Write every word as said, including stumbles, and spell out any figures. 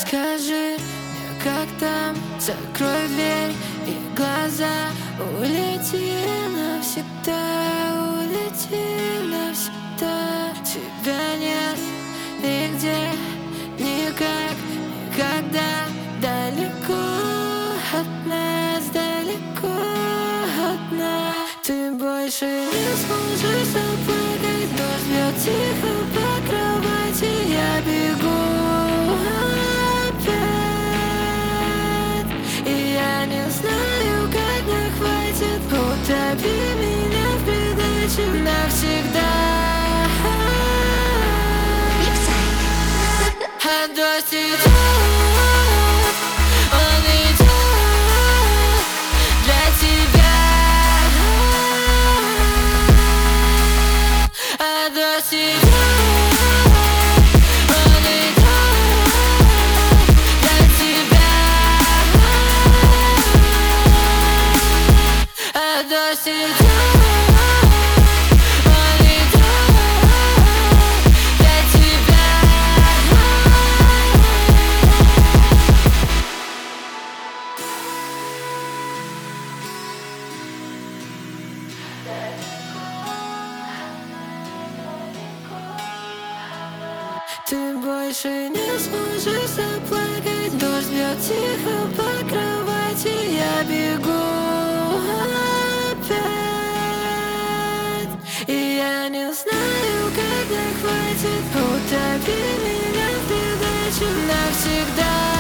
Скажи мне, как там, закрой дверь и глаза. Улети навсегда, улети навсегда. Тебя нет нигде, никак, никогда. Далеко от нас, далеко от нас. Ты больше не сможешь заплакать. Дождь бьет тихо по кровати. Я бегу опять, и я не знаю, как мне хватит. Утопи меня в придаче навсегда. А дождь идет, он идет для тебя. А дождь идет, он идет для тебя. А дождь идет. Ты больше не сможешь заплакать. Дождь бьет тихо по кровати. Я бегу опять, и я не знаю, как мне хватит. Утопи меня в придачу навсегда.